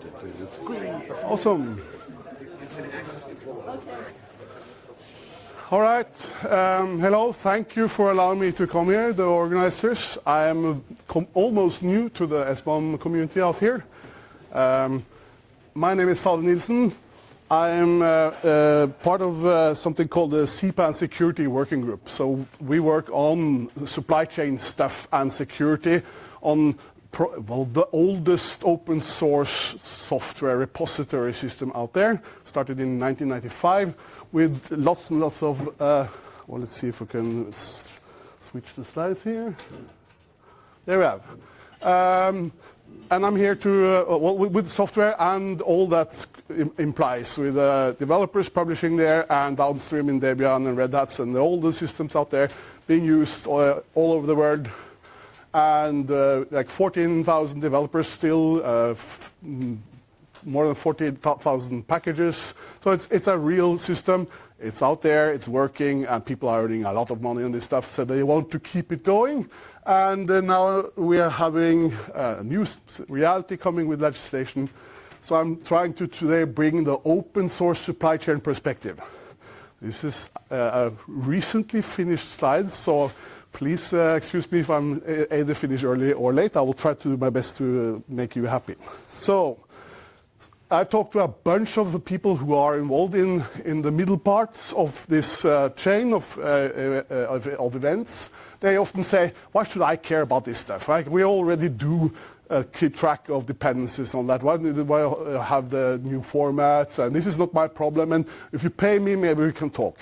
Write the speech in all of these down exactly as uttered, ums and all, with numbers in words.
Awesome. All right. Um, hello. Thank you for allowing me to come here, the organizers. I am com almost new to the S B O M community out here. Um, my name is Salve Nielsen. I am uh, uh, part of uh, something called the C PAN Security Working Group. So we work on supply chain stuff and security on pro well, the oldest open source software repository system out there. Started in nineteen ninety-five with lots and lots of, uh, well, let's see if we can s switch the slides here. There we have. Um, And I'm here to, uh, well, with, with software and all that im implies, with uh, developers publishing there and downstream in Debian and Red Hats and all the systems out there being used uh, all over the world. And uh, like fourteen thousand developers still, uh, f more than forty thousand packages. So it's, it's a real system. It's out there, it's working, and people are earning a lot of money on this stuff, so they want to keep it going. And uh, now we are having a new reality coming with legislation. So I'm trying to today bring the open source supply chain perspective. This is uh, a recently finished slides, so please uh, excuse me if I'm either finished early or late. I will try to do my best to uh, make you happy. So I talked to a bunch of the people who are involved in, in the middle parts of this uh, chain of, uh, uh, of, of events. They often say, why should I care about this stuff? Right? We already do uh, keep track of dependencies on that. Why do I have the new formats? And this is not my problem. And if you pay me, maybe we can talk.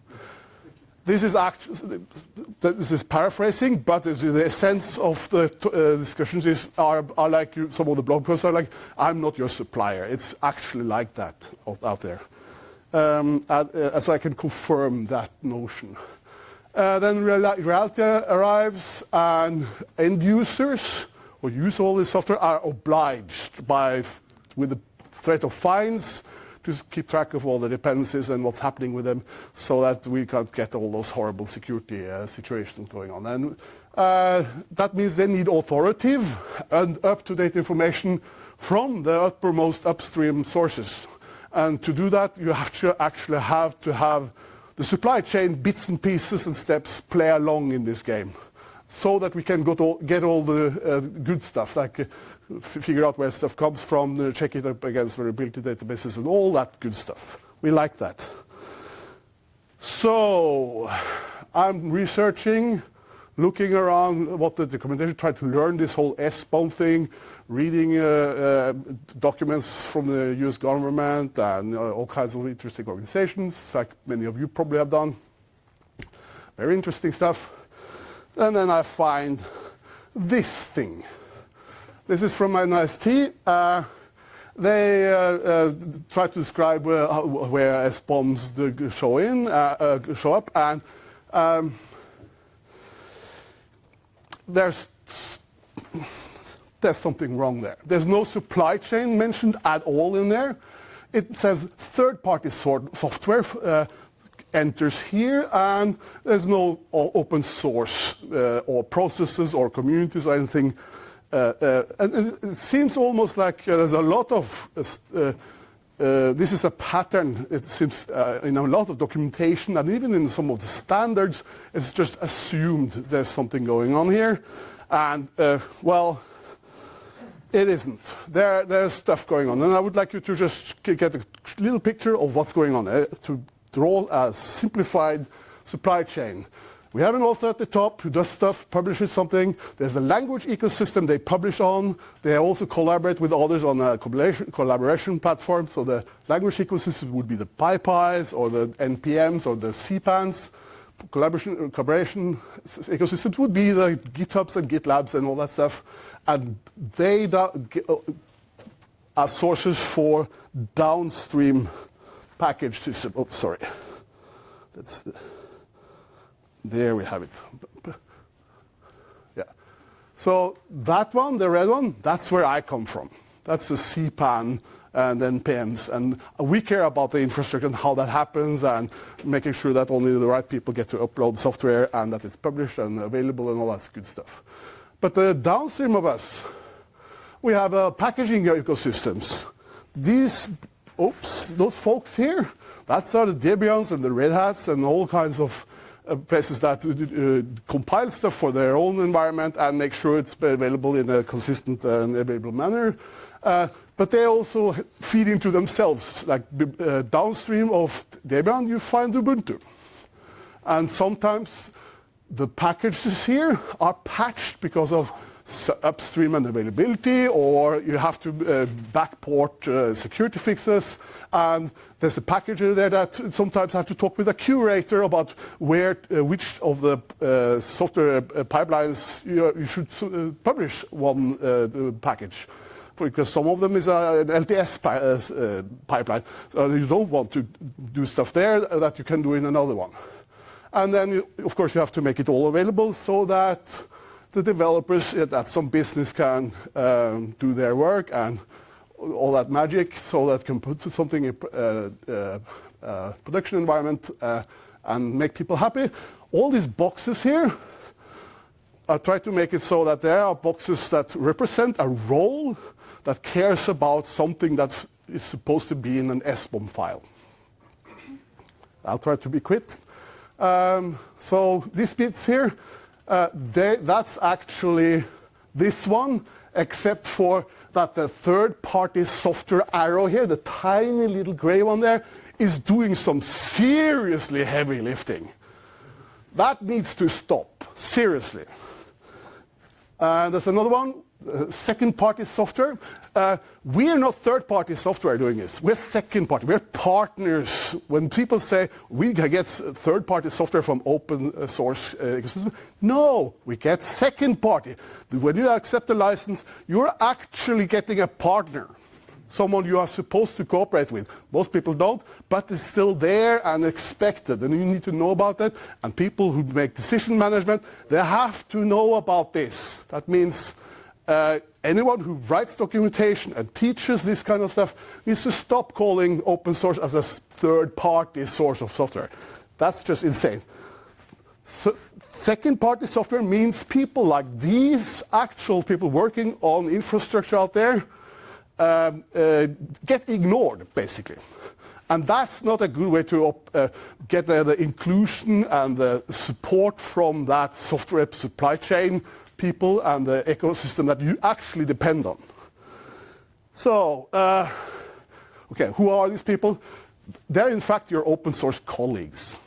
This is actually, this is paraphrasing, but this is the essence of the uh, discussions is, are, are like you, some of the blog posts are like, I'm not your supplier. It's actually like that out, out there. Um, and, uh, so I can confirm that notion. Uh, then real reality arrives, and end users who use all this software are obliged by, with the threat of fines, to keep track of all the dependencies and what's happening with them, so that we can't get all those horrible security uh, situations going on. And uh, that means they need authoritative and up-to-date information from the uppermost upstream sources. And to do that, you have to actually have to have the supply chain bits and pieces and steps play along in this game, so that we can go to get all the uh, good stuff, like uh, figure out where stuff comes from, uh, check it up against vulnerability databases and all that good stuff. We like that. So I'm researching, looking around what the documentation, trying to learn this whole S B O M thing, reading uh, uh, documents from the U S government and uh, all kinds of interesting organizations, like many of you probably have done. Very interesting stuff. And then I find this thing. This is from N I S T. Uh, they uh, uh, try to describe uh, where S B O Ms show in, uh, uh, show up, and um, there's there's something wrong there. There's no supply chain mentioned at all in there. It says third-party software uh, enters here, and there's no open source uh, or processes or communities or anything. Uh, uh, and it seems almost like uh, there's a lot of, uh, uh, this is a pattern, it seems, uh, in a lot of documentation, and even in some of the standards, it's just assumed there's something going on here. And, uh, well, it isn't. There, there's stuff going on. And I would like you to just get a little picture of what's going on, uh, to draw a simplified supply chain. We have an author at the top who does stuff, publishes something. There's a language ecosystem they publish on. They also collaborate with others on a collaboration, collaboration platform. So the language ecosystem would be the PyPis or the N P Ms or the C PANs. Collaboration, collaboration ecosystems would be the GitHubs and GitLabs and all that stuff. And they are sources for downstream package system. Oh, sorry. That's, there we have it. Yeah. So that one, the red one, that's where I come from. That's the C PAN and N P Ms. And we care about the infrastructure and how that happens and making sure that only the right people get to upload software and that it's published and available and all that good stuff. But the downstream of us, we have uh, packaging ecosystems. these, oops, those folks here, that's are the Debians and the Red Hats and all kinds of uh, places that uh, compile stuff for their own environment and make sure it's available in a consistent and available manner. Uh, but they also feed into themselves. Like uh, downstream of Debian, you find Ubuntu. And sometimes the packages here are patched because of upstream unavailability, or you have to uh, backport uh, security fixes, and there's a packager there that sometimes have to talk with a curator about where, uh, which of the uh, software uh, pipelines you, you should uh, publish one uh, package. Because some of them is a, an L T S pi uh, uh, pipeline, so you don't want to do stuff there that you can do in another one. And then, you, of course, you have to make it all available so that the developers that some business can um, do their work and all that magic, so that can put something in uh, uh, uh, production environment uh, and make people happy. All these boxes here, I try to make it so that there are boxes that represent a role that cares about something that is supposed to be in an S B O M file. I'll try to be quick. Um, so these bits here, uh, they, that's actually this one, except for that the third-party software arrow here, the tiny little gray one there, is doing some seriously heavy lifting. That needs to stop, seriously. Uh, there's another one, uh, second-party software. Uh, we are not third-party software doing this. We're second-party. We're partners. When people say we get third-party software from open source uh, ecosystem, no, we get second-party. When you accept the license, you're actually getting a partner, someone you are supposed to cooperate with. Most people don't, but it's still there and expected, and you need to know about that. And people who make decision management, they have to know about this. That means uh, anyone who writes documentation and teaches this kind of stuff needs to stop calling open source as a third-party source of software. That's just insane. So, second-party software means people like these actual people working on infrastructure out there Um, uh, get ignored, basically. And that's not a good way to uh, get uh, the inclusion and the support from that software supply chain people and the ecosystem that you actually depend on. So, uh, okay, who are these people? They're in fact your open source colleagues.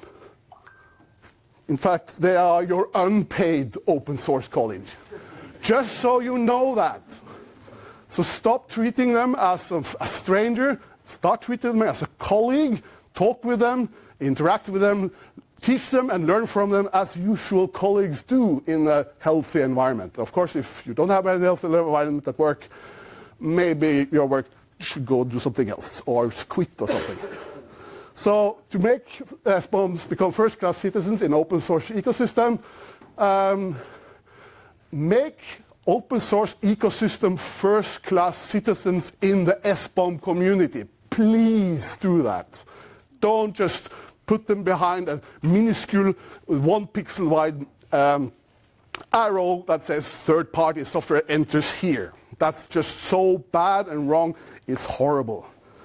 In fact, they are your unpaid open source colleagues. Just so you know that. So stop treating them as a, a stranger, start treating them as a colleague, talk with them, interact with them, teach them and learn from them as usual colleagues do in a healthy environment. Of course, if you don't have a healthy environment at work, maybe your work should go do something else or quit or something. So to make S B O Ms become first-class citizens in open source ecosystem, um, make open source ecosystem first-class citizens in the S B O M community. Please do that. Don't just put them behind a minuscule one pixel wide um, arrow that says third-party software enters here. That's just so bad and wrong. It's horrible.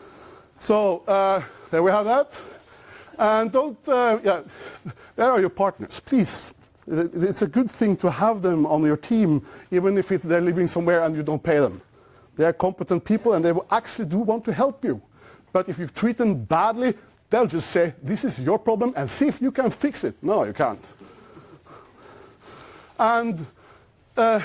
So uh, there we have that. And don't, uh, yeah, there are your partners. Please. It's a good thing to have them on your team, even if they're living somewhere and you don't pay them. They're competent people and they will actually do want to help you. But if you treat them badly, they'll just say, this is your problem and see if you can fix it. No, you can't. And uh,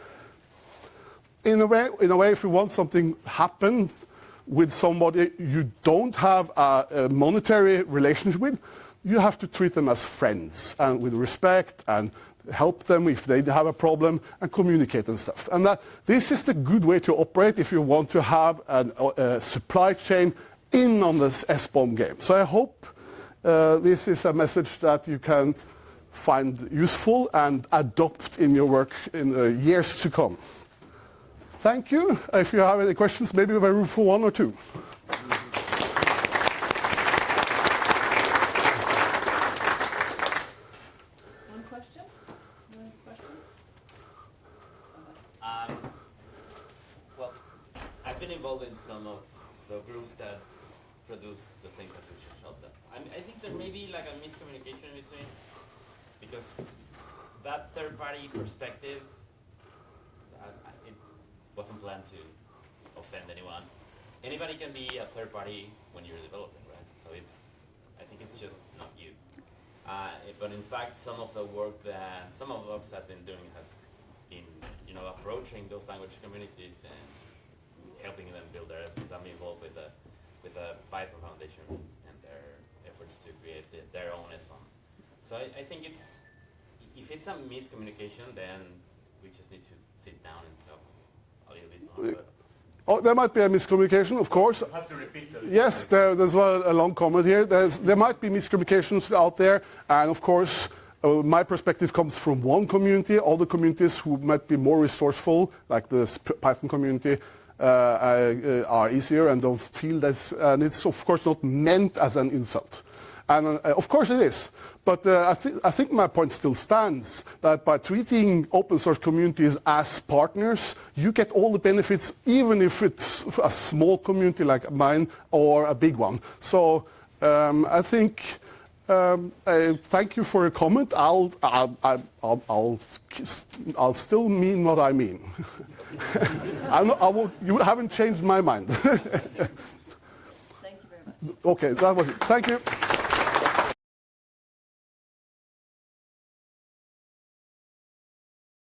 in a way, in a way, if you want something happen with somebody you don't have a, a monetary relationship with, you have to treat them as friends and with respect and help them if they have a problem and communicate and stuff. And that, this is the good way to operate if you want to have an, a supply chain in on this S B O M game. So I hope uh, this is a message that you can find useful and adopt in your work in the years to come. Thank you. If you have any questions, maybe we have room for one or two. Involved in some of the groups that produce the things that we should show them. I, I think there may be like a miscommunication in between, because that third-party perspective, uh, it wasn't planned to offend anyone. Anybody can be a third party when you're developing, right? So it's, I think it's just not you. Uh, but in fact, some of the work that some of us have been doing has been, you know, approaching those language communities and helping them build their efforts. I'm involved with the with the Python Foundation and their efforts to create the, their own S B O M. So I, I think it's, if it's a miscommunication, then we just need to sit down and talk a little bit more. But Oh, there might be a miscommunication, of course. You have to repeat that. Yes, there, there's a, a long comment here. There's, there might be miscommunications out there, and of course, uh, my perspective comes from one community. Other communities who might be more resourceful, like the Python community, uh, uh, are easier and don't feel this. And it's of course not meant as an insult, and uh, of course it is. But uh, I, th I think my point still stands, that by treating open source communities as partners, you get all the benefits, even if it's a small community like mine or a big one. So um, I think, um, uh, thank you for your comment. I'll, I'll, I'll, I'll, I'll still mean what I mean. I'm not, I won't, you haven't changed my mind. Thank you very much. Okay, that was it. Thank you.